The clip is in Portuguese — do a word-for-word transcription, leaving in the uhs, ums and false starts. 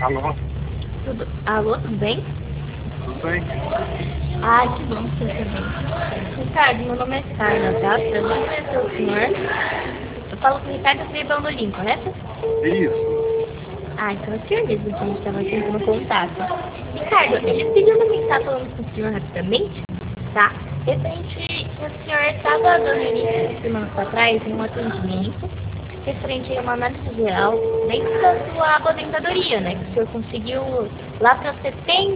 Alô? Tudo... Alô, tudo bem? Tudo bem? Ai, que bom que você está bem. Ricardo, meu nome é Carla, tá? Prazer em conhecer o senhor. Eu falo com o Ricardo Tribão do Lim, correto? Isso. Ah, então é o senhor mesmo que a gente estava tentando contato. Ricardo, ele pediu pra mim estar falando com o senhor rapidamente, tá? Referente, o senhor estava dando início semanas atrás em um atendimento referente a uma análise geral dentro da sua aposentadoria, né? Que o senhor conseguiu lá para setembro